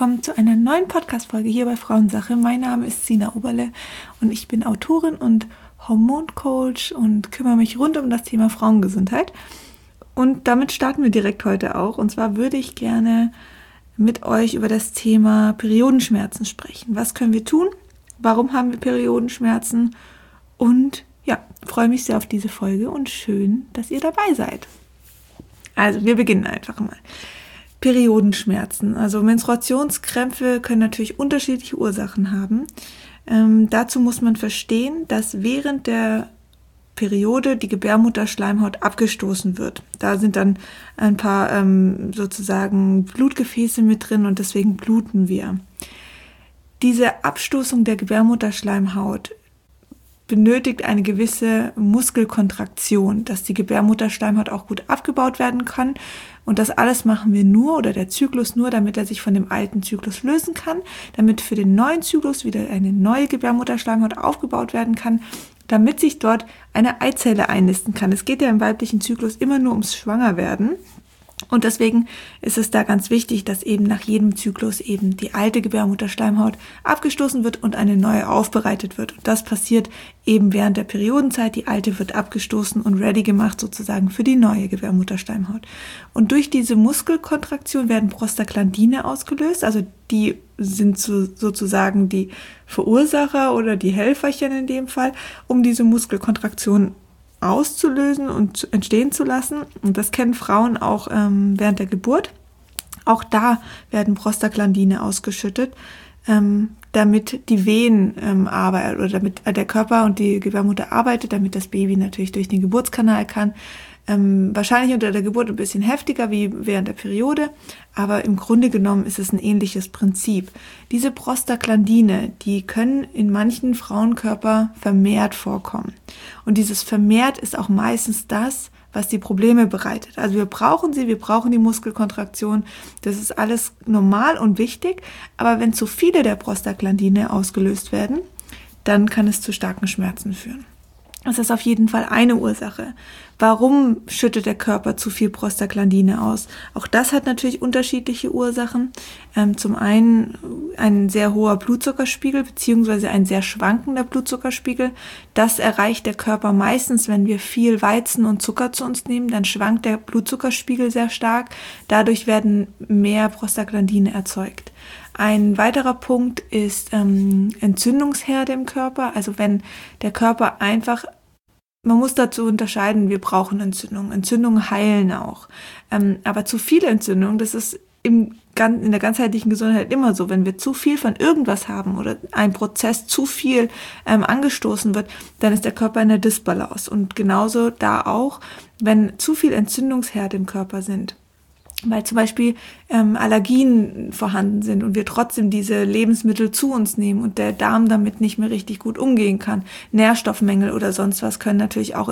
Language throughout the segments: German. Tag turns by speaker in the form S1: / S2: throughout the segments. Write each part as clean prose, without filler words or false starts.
S1: willkommen zu einer neuen Podcast-Folge hier bei Frauensache. Mein Name ist Sina Oberle und ich bin Autorin und Hormoncoach und kümmere mich rund um das Thema Frauengesundheit. Und damit starten wir direkt heute auch. Und zwar würde ich gerne mit euch über das Thema Periodenschmerzen sprechen. Was können wir tun? Warum haben wir Periodenschmerzen? Und ja, freue mich sehr auf diese Folge und schön, dass ihr dabei seid. Also, wir beginnen einfach mal. Periodenschmerzen, also Menstruationskrämpfe können natürlich unterschiedliche Ursachen haben. Dazu muss man verstehen, dass während der Periode die Gebärmutterschleimhaut abgestoßen wird. Da sind dann ein paar sozusagen Blutgefäße mit drin und deswegen bluten wir. Diese Abstoßung der Gebärmutterschleimhaut benötigt eine gewisse Muskelkontraktion, dass die Gebärmutterschleimhaut auch gut abgebaut werden kann. Und das alles machen wir nur, oder der Zyklus nur, damit er sich von dem alten Zyklus lösen kann, damit für den neuen Zyklus wieder eine neue Gebärmutterschleimhaut aufgebaut werden kann, damit sich dort eine Eizelle einnisten kann. Es geht ja im weiblichen Zyklus immer nur ums Schwangerwerden. Und deswegen ist es da ganz wichtig, dass eben nach jedem Zyklus eben die alte Gebärmutterschleimhaut abgestoßen wird und eine neue aufbereitet wird. Und das passiert eben während der Periodenzeit. Die alte wird abgestoßen und ready gemacht sozusagen für die neue Gebärmutterschleimhaut. Und durch diese Muskelkontraktion werden Prostaglandine ausgelöst. Also die sind sozusagen die Verursacher oder die Helferchen in dem Fall, um diese Muskelkontraktion auszulösen und entstehen zu lassen. Und das kennen Frauen auch während der Geburt. Auch da werden Prostaglandine ausgeschüttet, damit die Venen arbeiten oder damit der Körper und die Gebärmutter arbeitet, damit das Baby natürlich durch den Geburtskanal kann. Wahrscheinlich unter der Geburt ein bisschen heftiger wie während der Periode, aber im Grunde genommen ist es ein ähnliches Prinzip. Diese Prostaglandine, die können in manchen Frauenkörper vermehrt vorkommen. Und dieses vermehrt ist auch meistens das, was die Probleme bereitet. Also wir brauchen die Muskelkontraktion, das ist alles normal und wichtig, aber wenn zu viele der Prostaglandine ausgelöst werden, dann kann es zu starken Schmerzen führen. Das ist auf jeden Fall eine Ursache. Warum schüttet der Körper zu viel Prostaglandine aus? Auch das hat natürlich unterschiedliche Ursachen. Zum einen ein sehr hoher Blutzuckerspiegel beziehungsweise ein sehr schwankender Blutzuckerspiegel. Das erreicht der Körper meistens, wenn wir viel Weizen und Zucker zu uns nehmen. Dann schwankt der Blutzuckerspiegel sehr stark. Dadurch werden mehr Prostaglandine erzeugt. Ein weiterer Punkt ist Entzündungsherde im Körper. Also wenn der Körper einfach, man muss dazu unterscheiden, wir brauchen Entzündungen. Entzündungen heilen auch. Aber zu viele Entzündungen, das ist in der ganzheitlichen Gesundheit immer so. Wenn wir zu viel von irgendwas haben oder ein Prozess zu viel angestoßen wird, dann ist der Körper in der Disbalance. Und genauso da auch, wenn zu viel Entzündungsherde im Körper sind. Weil zum Beispiel Allergien vorhanden sind und wir trotzdem diese Lebensmittel zu uns nehmen und der Darm damit nicht mehr richtig gut umgehen kann. Nährstoffmängel oder sonst was können natürlich auch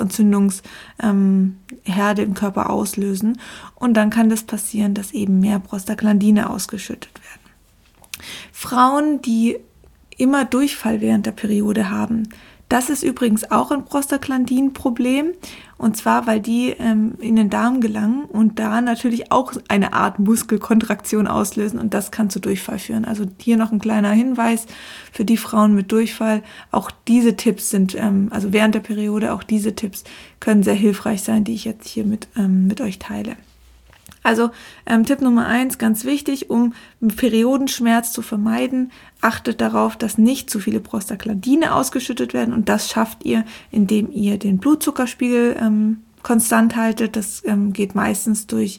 S1: Entzündungsherde im Körper auslösen. Und dann kann das passieren, dass eben mehr Prostaglandine ausgeschüttet werden. Frauen, die immer Durchfall während der Periode haben, das ist übrigens auch ein Prostaglandin-Problem, und zwar, weil die in den Darm gelangen und da natürlich auch eine Art Muskelkontraktion auslösen und das kann zu Durchfall führen. Also hier noch ein kleiner Hinweis für die Frauen mit Durchfall. Auch diese Tipps sind, also während der Periode, auch diese Tipps können sehr hilfreich sein, die ich jetzt hier mit euch teile. Also Tipp Nummer 1, ganz wichtig, um Periodenschmerz zu vermeiden, achtet darauf, dass nicht zu viele Prostaglandine ausgeschüttet werden und das schafft ihr, indem ihr den Blutzuckerspiegel konstant haltet. Das geht meistens durch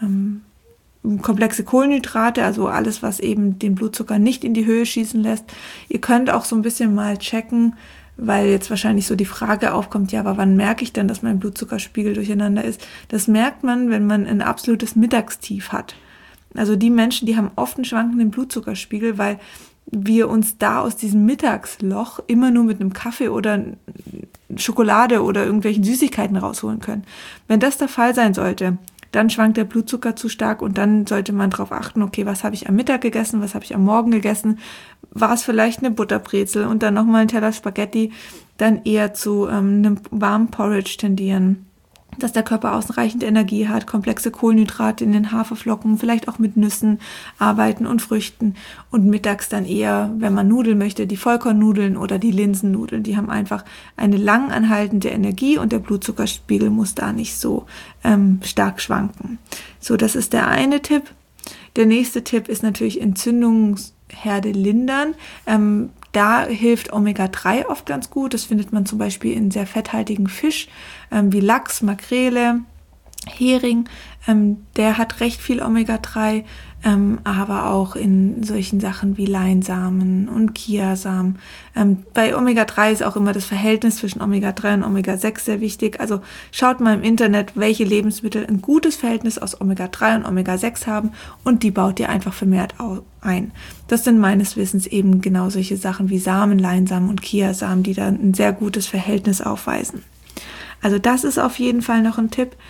S1: komplexe Kohlenhydrate, also alles, was eben den Blutzucker nicht in die Höhe schießen lässt. Ihr könnt auch so ein bisschen mal checken, weil jetzt wahrscheinlich so die Frage aufkommt, ja, aber wann merke ich denn, dass mein Blutzuckerspiegel durcheinander ist? Das merkt man, wenn man ein absolutes Mittagstief hat. Also die Menschen, die haben oft einen schwankenden Blutzuckerspiegel, weil wir uns da aus diesem Mittagsloch immer nur mit einem Kaffee oder Schokolade oder irgendwelchen Süßigkeiten rausholen können. Wenn das der Fall sein sollte, dann schwankt der Blutzucker zu stark und dann sollte man darauf achten, okay, was habe ich am Mittag gegessen, was habe ich am Morgen gegessen, war es vielleicht eine Butterbrezel und dann nochmal ein Teller Spaghetti, dann eher zu einem warmen Porridge tendieren dass der Körper ausreichend Energie hat, komplexe Kohlenhydrate in den Haferflocken, vielleicht auch mit Nüssen arbeiten und Früchten und mittags dann eher, wenn man Nudeln möchte, die Vollkornnudeln oder die Linsennudeln. Die haben einfach eine lang anhaltende Energie und der Blutzuckerspiegel muss da nicht so stark schwanken. So, das ist der eine Tipp. Der nächste Tipp ist natürlich Entzündungsherde lindern. Da hilft Omega-3 oft ganz gut. Das findet man zum Beispiel in sehr fetthaltigen Fisch, wie Lachs, Makrele, Hering. Der hat recht viel Omega-3, aber auch in solchen Sachen wie Leinsamen und Chiasamen. Bei Omega-3 ist auch immer das Verhältnis zwischen Omega-3 und Omega-6 sehr wichtig. Also schaut mal im Internet, welche Lebensmittel ein gutes Verhältnis aus Omega-3 und Omega-6 haben und die baut ihr einfach vermehrt ein. Das sind meines Wissens eben genau solche Sachen wie Samen, Leinsamen und Chiasamen, die dann ein sehr gutes Verhältnis aufweisen. Also das ist auf jeden Fall noch ein Tipp.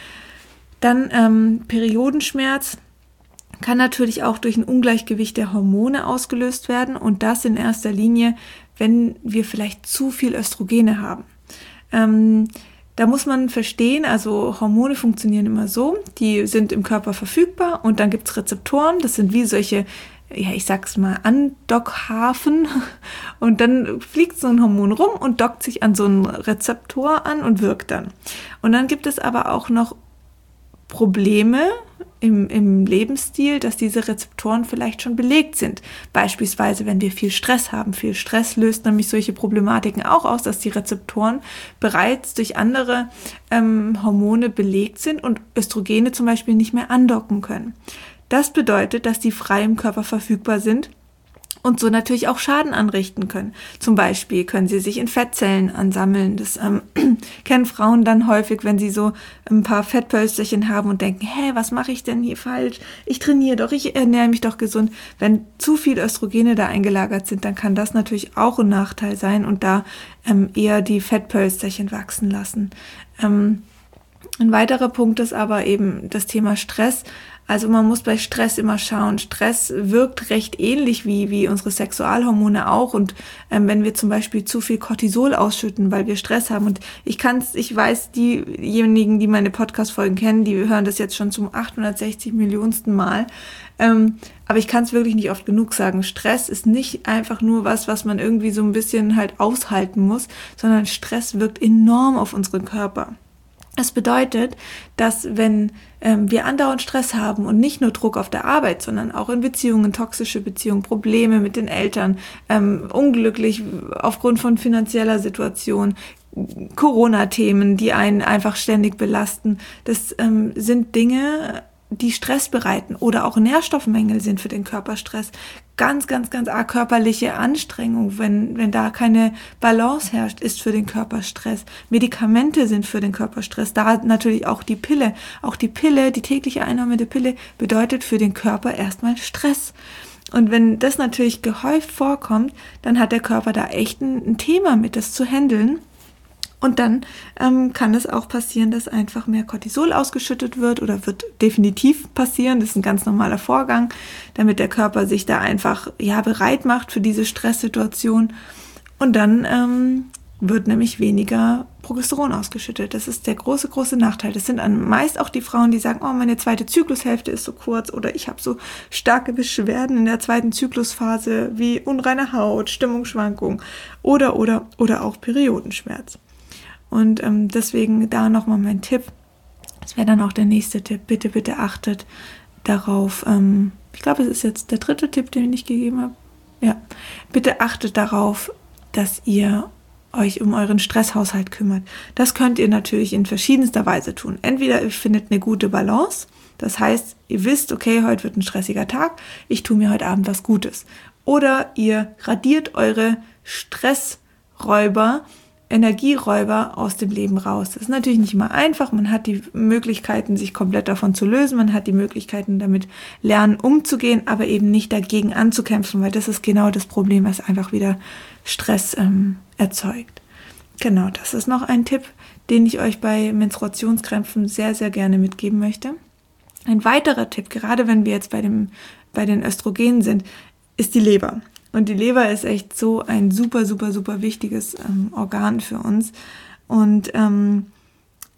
S1: Dann Periodenschmerz kann natürlich auch durch ein Ungleichgewicht der Hormone ausgelöst werden und das in erster Linie, wenn wir vielleicht zu viel Östrogene haben. Da muss man verstehen, also Hormone funktionieren immer so, die sind im Körper verfügbar und dann gibt es Rezeptoren, das sind wie solche, ja, ich sag's mal, Andockhafen und dann fliegt so ein Hormon rum und dockt sich an so einen Rezeptor an und wirkt dann. Und dann gibt es aber auch noch Probleme im Lebensstil, dass diese Rezeptoren vielleicht schon belegt sind. Beispielsweise, wenn wir viel Stress haben. Viel Stress löst nämlich solche Problematiken auch aus, dass die Rezeptoren bereits durch andere Hormone belegt sind und Östrogene zum Beispiel nicht mehr andocken können. Das bedeutet, dass die frei im Körper verfügbar sind und so natürlich auch Schaden anrichten können. Zum Beispiel können sie sich in Fettzellen ansammeln. Das kennen Frauen dann häufig, wenn sie so ein paar Fettpölsterchen haben und denken, was mache ich denn hier falsch? Ich trainiere doch, ich ernähre mich doch gesund. Wenn zu viel Östrogene da eingelagert sind, dann kann das natürlich auch ein Nachteil sein und da eher die Fettpölsterchen wachsen lassen. Ein weiterer Punkt ist aber eben das Thema Stress. Also man muss bei Stress immer schauen. Stress wirkt recht ähnlich wie unsere Sexualhormone auch. Und wenn wir zum Beispiel zu viel Cortisol ausschütten, weil wir Stress haben. Und ich weiß, diejenigen, die meine Podcast-Folgen kennen, die hören das jetzt schon zum 860 Millionsten Mal. Aber ich kann es wirklich nicht oft genug sagen. Stress ist nicht einfach nur was man irgendwie so ein bisschen halt aushalten muss, sondern Stress wirkt enorm auf unseren Körper. Das bedeutet, dass wenn wir andauernd Stress haben und nicht nur Druck auf der Arbeit, sondern auch in Beziehungen, toxische Beziehungen, Probleme mit den Eltern, unglücklich aufgrund von finanzieller Situation, Corona-Themen, die einen einfach ständig belasten, das sind Dinge, die Stress bereiten oder auch Nährstoffmängel sind für den Körperstress. Ganz, ganz, ganz arg körperliche Anstrengung, wenn da keine Balance herrscht, ist für den Körperstress. Medikamente sind für den Körperstress. Da natürlich auch die Pille. Auch die Pille, die tägliche Einnahme der Pille bedeutet für den Körper erstmal Stress. Und wenn das natürlich gehäuft vorkommt, dann hat der Körper da echt ein Thema mit, das zu handeln. Und dann kann es auch passieren, dass einfach mehr Cortisol ausgeschüttet wird oder wird definitiv passieren. Das ist ein ganz normaler Vorgang, damit der Körper sich da einfach bereit macht für diese Stresssituation. Und dann wird nämlich weniger Progesteron ausgeschüttet. Das ist der große, große Nachteil. Das sind meist auch die Frauen, die sagen, meine zweite Zyklushälfte ist so kurz oder ich habe so starke Beschwerden in der zweiten Zyklusphase wie unreine Haut, Stimmungsschwankungen oder auch Periodenschmerz. Und deswegen da nochmal mein Tipp, das wäre dann auch der nächste Tipp, bitte, bitte achtet darauf, ich glaube, es ist jetzt der dritte Tipp, den ich gegeben habe, bitte achtet darauf, dass ihr euch um euren Stresshaushalt kümmert. Das könnt ihr natürlich in verschiedenster Weise tun. Entweder ihr findet eine gute Balance, das heißt, ihr wisst, okay, heute wird ein stressiger Tag, ich tue mir heute Abend was Gutes. Oder ihr radiert eure Stressräuber, Energieräuber aus dem Leben raus. Das ist natürlich nicht immer einfach. Man hat die Möglichkeiten, sich komplett davon zu lösen. Man hat die Möglichkeiten, damit lernen, umzugehen, aber eben nicht dagegen anzukämpfen, weil das ist genau das Problem, was einfach wieder Stress erzeugt. Genau, das ist noch ein Tipp, den ich euch bei Menstruationskrämpfen sehr, sehr gerne mitgeben möchte. Ein weiterer Tipp, gerade wenn wir jetzt bei den Östrogenen sind, ist die Leber. Und die Leber ist echt so ein super, super, super wichtiges Organ für uns. Und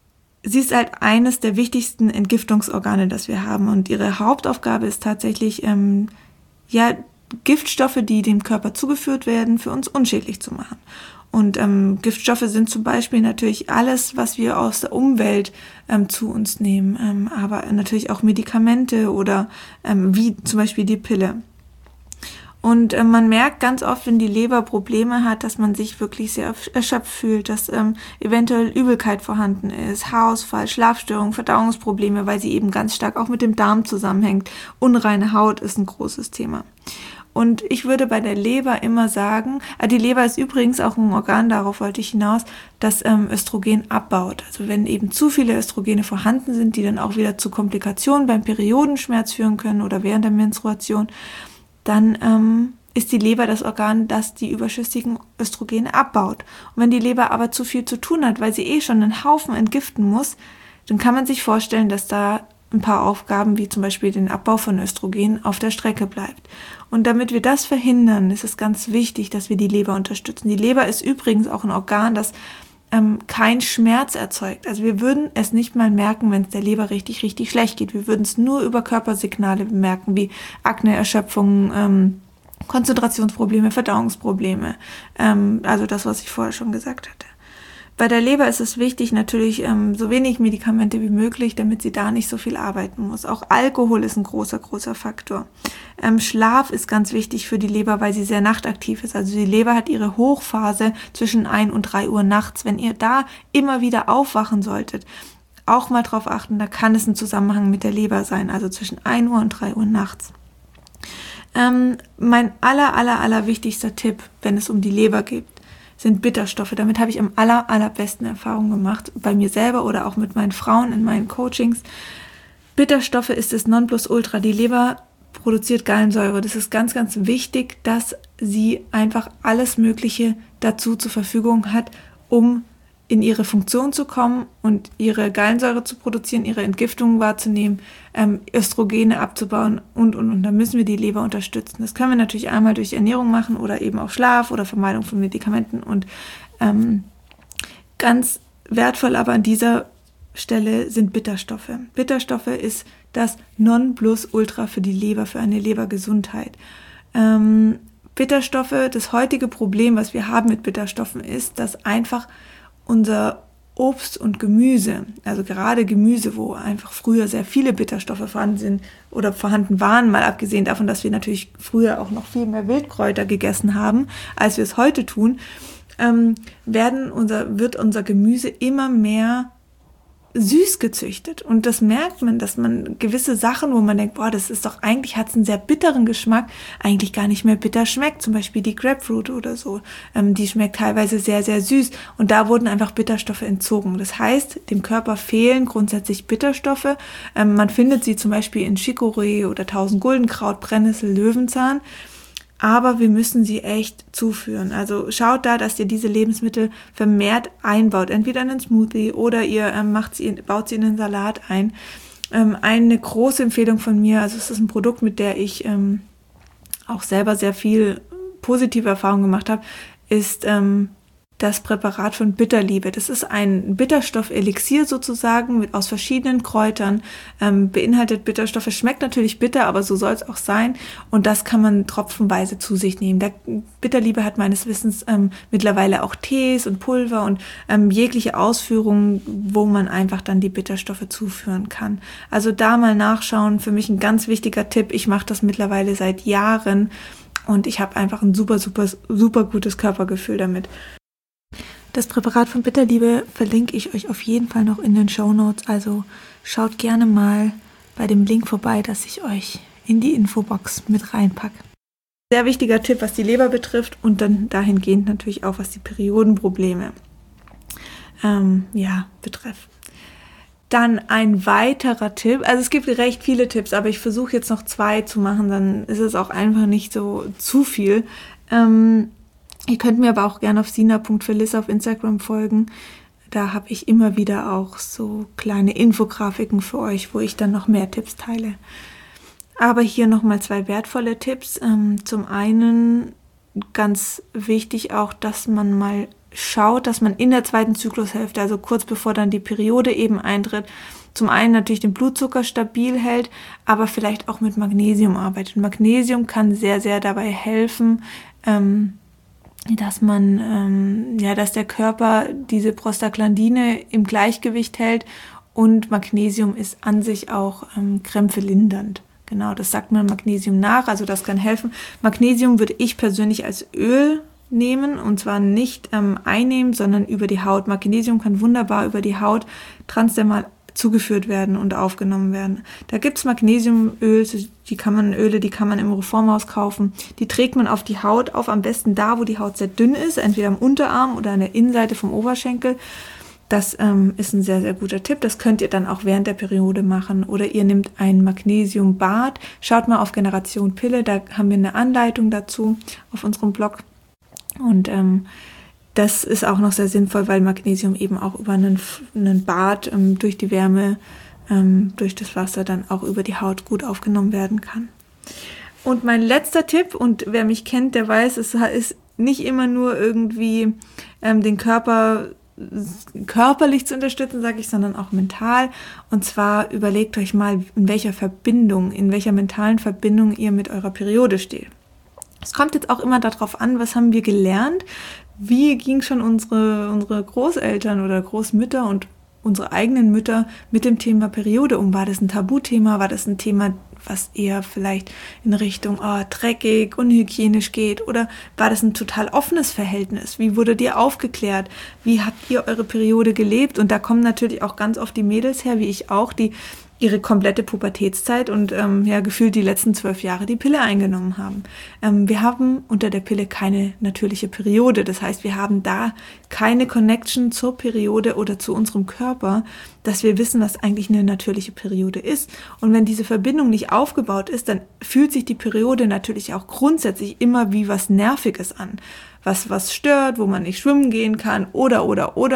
S1: sie ist halt eines der wichtigsten Entgiftungsorgane, das wir haben. Und ihre Hauptaufgabe ist tatsächlich, Giftstoffe, die dem Körper zugeführt werden, für uns unschädlich zu machen. Und Giftstoffe sind zum Beispiel natürlich alles, was wir aus der Umwelt zu uns nehmen, aber natürlich auch Medikamente oder wie zum Beispiel die Pille. Und man merkt ganz oft, wenn die Leber Probleme hat, dass man sich wirklich sehr erschöpft fühlt, dass eventuell Übelkeit vorhanden ist, Haarausfall, Schlafstörungen, Verdauungsprobleme, weil sie eben ganz stark auch mit dem Darm zusammenhängt. Unreine Haut ist ein großes Thema. Und ich würde bei der Leber immer sagen, die Leber ist übrigens auch ein Organ, darauf wollte ich hinaus, das Östrogen abbaut. Also wenn eben zu viele Östrogene vorhanden sind, die dann auch wieder zu Komplikationen beim Periodenschmerz führen können oder während der Menstruation, dann ist die Leber das Organ, das die überschüssigen Östrogene abbaut. Und wenn die Leber aber zu viel zu tun hat, weil sie schon einen Haufen entgiften muss, dann kann man sich vorstellen, dass da ein paar Aufgaben, wie zum Beispiel den Abbau von Östrogen, auf der Strecke bleibt. Und damit wir das verhindern, ist es ganz wichtig, dass wir die Leber unterstützen. Die Leber ist übrigens auch ein Organ, das keinen Schmerz erzeugt. Also wir würden es nicht mal merken, wenn es der Leber richtig, richtig schlecht geht. Wir würden es nur über Körpersignale bemerken, wie Akne, Erschöpfung, Konzentrationsprobleme, Verdauungsprobleme. Also das, was ich vorher schon gesagt hatte. Bei der Leber ist es wichtig, natürlich so wenig Medikamente wie möglich, damit sie da nicht so viel arbeiten muss. Auch Alkohol ist ein großer, großer Faktor. Schlaf ist ganz wichtig für die Leber, weil sie sehr nachtaktiv ist. Also die Leber hat ihre Hochphase zwischen 1 und 3 Uhr nachts. Wenn ihr da immer wieder aufwachen solltet, auch mal drauf achten, da kann es ein Zusammenhang mit der Leber sein, also zwischen 1 Uhr und 3 Uhr nachts. Mein aller wichtigster Tipp, wenn es um die Leber geht, sind Bitterstoffe. Damit habe ich am allerbesten Erfahrungen gemacht, bei mir selber oder auch mit meinen Frauen in meinen Coachings. Bitterstoffe ist das Nonplusultra. Die Leber produziert Gallensäure. Das ist ganz, ganz wichtig, dass sie einfach alles Mögliche dazu zur Verfügung hat, um in ihre Funktion zu kommen und ihre Gallensäure zu produzieren, ihre Entgiftung wahrzunehmen, Östrogene abzubauen und. Da müssen wir die Leber unterstützen. Das können wir natürlich einmal durch Ernährung machen oder eben auch Schlaf oder Vermeidung von Medikamenten. Und ganz wertvoll aber an dieser Stelle sind Bitterstoffe. Bitterstoffe ist das Nonplusultra für die Leber, für eine Lebergesundheit. Bitterstoffe, das heutige Problem, was wir haben mit Bitterstoffen, ist, dass einfach unser Obst und Gemüse, also gerade Gemüse, wo einfach früher sehr viele Bitterstoffe vorhanden sind oder vorhanden waren, mal abgesehen davon, dass wir natürlich früher auch noch viel mehr Wildkräuter gegessen haben, als wir es heute tun, wird unser Gemüse immer mehr süß gezüchtet. Und das merkt man, dass man gewisse Sachen, wo man denkt, das ist doch, eigentlich hat es einen sehr bitteren Geschmack, eigentlich gar nicht mehr bitter schmeckt. Zum Beispiel die Grapefruit oder so. Die schmeckt teilweise sehr, sehr süß. Und da wurden einfach Bitterstoffe entzogen. Das heißt, dem Körper fehlen grundsätzlich Bitterstoffe. Man findet sie zum Beispiel in Chicorée oder 1000-Guldenkraut, Brennnessel, Löwenzahn. Aber wir müssen sie echt zuführen. Also schaut da, dass ihr diese Lebensmittel vermehrt einbaut. Entweder in einen Smoothie oder ihr baut sie in einen Salat ein. Eine große Empfehlung von mir, also es ist ein Produkt, mit der ich auch selber sehr viel positive Erfahrungen gemacht habe, ist das Präparat von Bitterliebe. Das ist ein Bitterstoff-Elixier sozusagen aus verschiedenen Kräutern, beinhaltet Bitterstoffe, schmeckt natürlich bitter, aber so soll es auch sein und das kann man tropfenweise zu sich nehmen. Bitterliebe hat meines Wissens mittlerweile auch Tees und Pulver und jegliche Ausführungen, wo man einfach dann die Bitterstoffe zuführen kann. Also da mal nachschauen, für mich ein ganz wichtiger Tipp. Ich mache das mittlerweile seit Jahren und ich habe einfach ein super, super, super gutes Körpergefühl damit. Das Präparat von Bitterliebe verlinke ich euch auf jeden Fall noch in den Shownotes, also schaut gerne mal bei dem Link vorbei, dass ich euch in die Infobox mit reinpacke. Sehr wichtiger Tipp, was die Leber betrifft und dann dahingehend natürlich auch, was die Periodenprobleme betreffen. Dann ein weiterer Tipp, also es gibt recht viele Tipps, aber ich versuche jetzt noch 2 zu machen, dann ist es auch einfach nicht so zu viel. Ihr könnt mir aber auch gerne auf sina.felice auf Instagram folgen. Da habe ich immer wieder auch so kleine Infografiken für euch, wo ich dann noch mehr Tipps teile. Aber hier nochmal 2 wertvolle Tipps. Zum einen ganz wichtig auch, dass man mal schaut, dass man in der zweiten Zyklushälfte, also kurz bevor dann die Periode eben eintritt, zum einen natürlich den Blutzucker stabil hält, aber vielleicht auch mit Magnesium arbeitet. Magnesium kann sehr, sehr dabei helfen, dass dass der Körper diese Prostaglandine im Gleichgewicht hält, und Magnesium ist an sich auch Krämpfe lindernd. Genau, das sagt man Magnesium nach, also das kann helfen. Magnesium würde ich persönlich als Öl nehmen, und zwar nicht einnehmen, sondern über die Haut. Magnesium kann wunderbar über die Haut transdermal zugeführt werden und aufgenommen werden. Da gibt's Magnesiumöle, die kann man im Reformhaus kaufen. Die trägt man auf die Haut auf, am besten da, wo die Haut sehr dünn ist, entweder am Unterarm oder an der Innenseite vom Oberschenkel. Das ist ein sehr, sehr guter Tipp. Das könnt ihr dann auch während der Periode machen. Oder ihr nehmt ein Magnesiumbad. Schaut mal auf Generation Pille, da haben wir eine Anleitung dazu auf unserem Blog. Und das ist auch noch sehr sinnvoll, weil Magnesium eben auch über einen Bad durch die Wärme, durch das Wasser dann auch über die Haut gut aufgenommen werden kann. Und mein letzter Tipp, und wer mich kennt, der weiß, es ist nicht immer nur irgendwie den Körper körperlich zu unterstützen, sage ich, sondern auch mental. Und zwar überlegt euch mal, in welcher mentalen Verbindung ihr mit eurer Periode steht. Es kommt jetzt auch immer darauf an, was haben wir gelernt, wie ging schon unsere Großeltern oder Großmütter und unsere eigenen Mütter mit dem Thema Periode um. War das ein Tabuthema? War das ein Thema, was eher vielleicht in Richtung dreckig, unhygienisch geht? Oder war das ein total offenes Verhältnis? Wie wurdet ihr aufgeklärt? Wie habt ihr eure Periode gelebt? Und da kommen natürlich auch ganz oft die Mädels her, wie ich auch, die ihre komplette Pubertätszeit und gefühlt die letzten 12 Jahre die Pille eingenommen haben. Wir haben unter der Pille keine natürliche Periode. Das heißt, wir haben da keine Connection zur Periode oder zu unserem Körper, dass wir wissen, was eigentlich eine natürliche Periode ist. Und wenn diese Verbindung nicht aufgebaut ist, dann fühlt sich die Periode natürlich auch grundsätzlich immer wie was Nerviges an. Was stört, wo man nicht schwimmen gehen kann oder.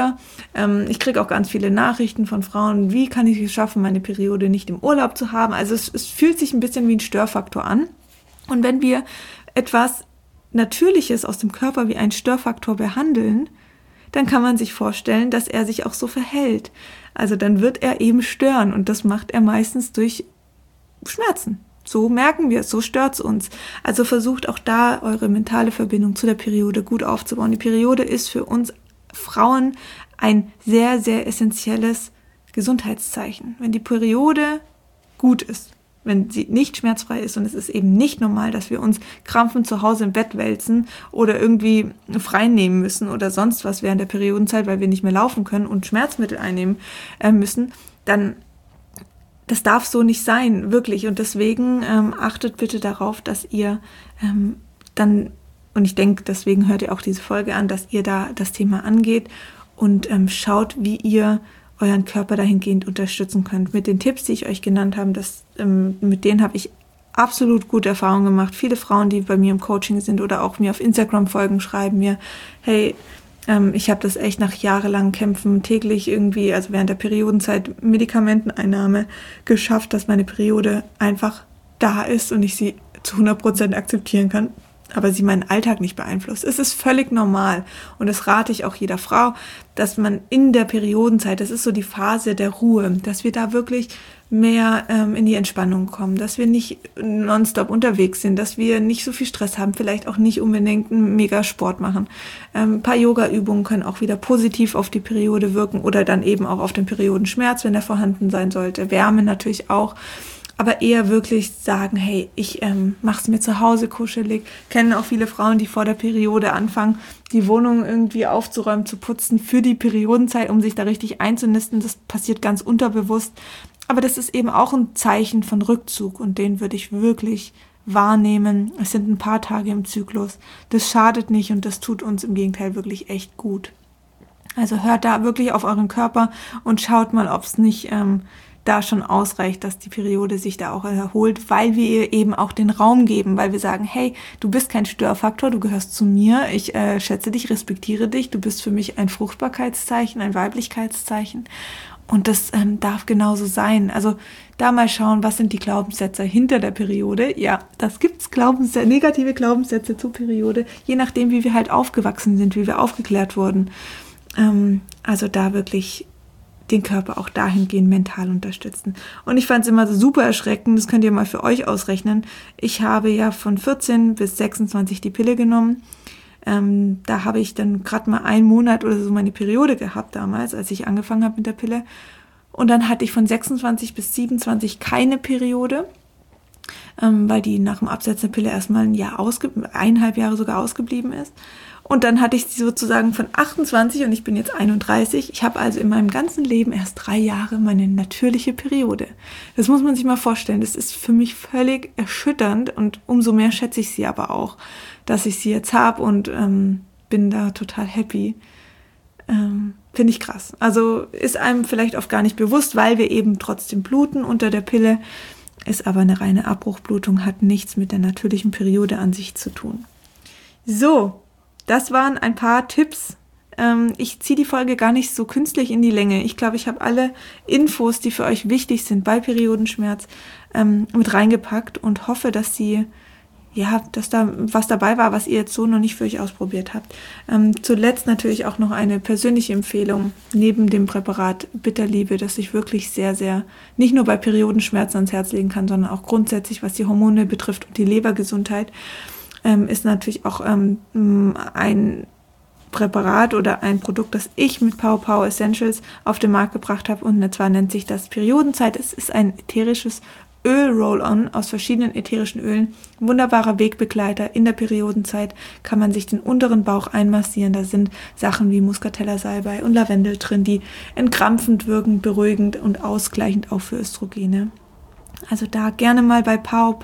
S1: Ich kriege auch ganz viele Nachrichten von Frauen, wie kann ich es schaffen, meine Periode nicht im Urlaub zu haben. Also es fühlt sich ein bisschen wie ein Störfaktor an. Und wenn wir etwas Natürliches aus dem Körper wie einen Störfaktor behandeln, dann kann man sich vorstellen, dass er sich auch so verhält. Also dann wird er eben stören, und das macht er meistens durch Schmerzen. So merken wir es, so stört es uns. Also versucht auch da eure mentale Verbindung zu der Periode gut aufzubauen. Die Periode ist für uns Frauen ein sehr, sehr essentielles Gesundheitszeichen. Wenn die Periode gut ist, wenn sie nicht schmerzfrei ist, und es ist eben nicht normal, dass wir uns krampfend zu Hause im Bett wälzen oder irgendwie frei nehmen müssen oder sonst was während der Periodenzeit, weil wir nicht mehr laufen können und Schmerzmittel einnehmen müssen, dann das darf so nicht sein, wirklich. Und deswegen achtet bitte darauf, dass ihr und ich denke, deswegen hört ihr auch diese Folge an, dass ihr da das Thema angeht und schaut, wie ihr euren Körper dahingehend unterstützen könnt. Mit den Tipps, die ich euch genannt habe, mit denen habe ich absolut gute Erfahrungen gemacht. Viele Frauen, die bei mir im Coaching sind oder auch mir auf Instagram folgen, schreiben mir, hey, ich habe das echt nach jahrelangem Kämpfen täglich irgendwie, also während der Periodenzeit, Medikamenteneinnahme geschafft, dass meine Periode einfach da ist und ich sie zu 100% akzeptieren kann, aber sie meinen Alltag nicht beeinflusst. Es ist völlig normal, und das rate ich auch jeder Frau, dass man in der Periodenzeit, das ist so die Phase der Ruhe, dass wir da wirklich mehr in die Entspannung kommen, dass wir nicht nonstop unterwegs sind, dass wir nicht so viel Stress haben, vielleicht auch nicht unbedingt einen Mega-Sport machen. Ein paar Yoga-Übungen können auch wieder positiv auf die Periode wirken oder dann eben auch auf den Periodenschmerz, wenn er vorhanden sein sollte. Wärme natürlich auch. Aber eher wirklich sagen, hey, ich mache es mir zu Hause kuschelig. Kennen auch viele Frauen, die vor der Periode anfangen, die Wohnung irgendwie aufzuräumen, zu putzen für die Periodenzeit, um sich da richtig einzunisten. Das passiert ganz unterbewusst. Aber das ist eben auch ein Zeichen von Rückzug, und den würde ich wirklich wahrnehmen. Es sind ein paar Tage im Zyklus. Das schadet nicht, und das tut uns im Gegenteil wirklich echt gut. Also hört da wirklich auf euren Körper und schaut mal, ob es nicht da schon ausreicht, dass die Periode sich da auch erholt, weil wir ihr eben auch den Raum geben, weil wir sagen, hey, du bist kein Störfaktor, du gehörst zu mir, ich schätze dich, respektiere dich, du bist für mich ein Fruchtbarkeitszeichen, ein Weiblichkeitszeichen, Und das darf genauso sein. Also da mal schauen, was sind die Glaubenssätze hinter der Periode. Ja, das gibt's negative Glaubenssätze zur Periode, je nachdem, wie wir halt aufgewachsen sind, wie wir aufgeklärt wurden. Also da wirklich den Körper auch dahingehend mental unterstützen. Und ich fand es immer super erschreckend, das könnt ihr mal für euch ausrechnen. Ich habe ja von 14 bis 26 die Pille genommen. Da habe ich dann gerade mal einen Monat oder so meine Periode gehabt damals, als ich angefangen habe mit der Pille. Und dann hatte ich von 26 bis 27 keine Periode, weil die nach dem Absetzen der Pille erstmal 1,5 Jahre sogar ausgeblieben ist. Und dann hatte ich sie sozusagen von 28 und ich bin jetzt 31. Ich habe also in meinem ganzen Leben erst 3 Jahre meine natürliche Periode. Das muss man sich mal vorstellen. Das ist für mich völlig erschütternd und umso mehr schätze ich sie aber auch, dass ich sie jetzt habe und bin da total happy. Finde ich krass. Also ist einem vielleicht oft gar nicht bewusst, weil wir eben trotzdem bluten unter der Pille, ist aber eine reine Abbruchblutung, hat nichts mit der natürlichen Periode an sich zu tun. So, das waren ein paar Tipps. Ich ziehe die Folge gar nicht so künstlich in die Länge. Ich glaube, ich habe alle Infos, die für euch wichtig sind bei Periodenschmerz, mit reingepackt und hoffe, dass dass da was dabei war, was ihr jetzt so noch nicht für euch ausprobiert habt. Zuletzt natürlich auch noch eine persönliche Empfehlung neben dem Präparat Bitterliebe, das ich wirklich sehr, sehr nicht nur bei Periodenschmerzen ans Herz legen kann, sondern auch grundsätzlich, was die Hormone betrifft und die Lebergesundheit, ist natürlich auch ein Präparat oder ein Produkt, das ich mit Pow Essentials auf den Markt gebracht habe, und zwar nennt sich das Periodenzeit. Es ist ein ätherisches Öl-Roll-On aus verschiedenen ätherischen Ölen. Ein wunderbarer Wegbegleiter. In der Periodenzeit kann man sich den unteren Bauch einmassieren. Da sind Sachen wie Muscatella-Salbei und Lavendel drin, die entkrampfend wirken, beruhigend und ausgleichend auch für Östrogene. Also da gerne mal bei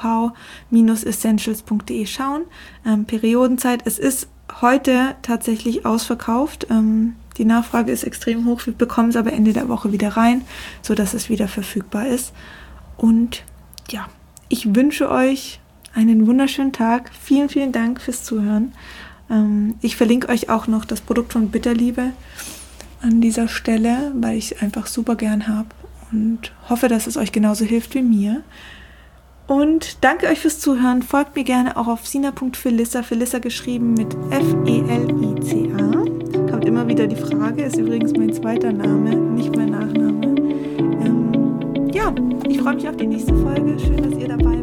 S1: pow-essentials.de schauen. Periodenzeit, es ist heute tatsächlich ausverkauft. Die Nachfrage ist extrem hoch. Wir bekommen es aber Ende der Woche wieder rein, sodass es wieder verfügbar ist. Und ja, ich wünsche euch einen wunderschönen Tag. Vielen, vielen Dank fürs Zuhören. Ich verlinke euch auch noch das Produkt von Bitterliebe an dieser Stelle, weil ich es einfach super gern habe und hoffe, dass es euch genauso hilft wie mir. Und danke euch fürs Zuhören. Folgt mir gerne auch auf sina.felissa, Felissa geschrieben mit Felica. Kommt immer wieder die Frage, ist übrigens mein zweiter Name, nicht mein Nachname. Ja, ich freue mich auf die nächste Folge. Schön, dass ihr dabei wart.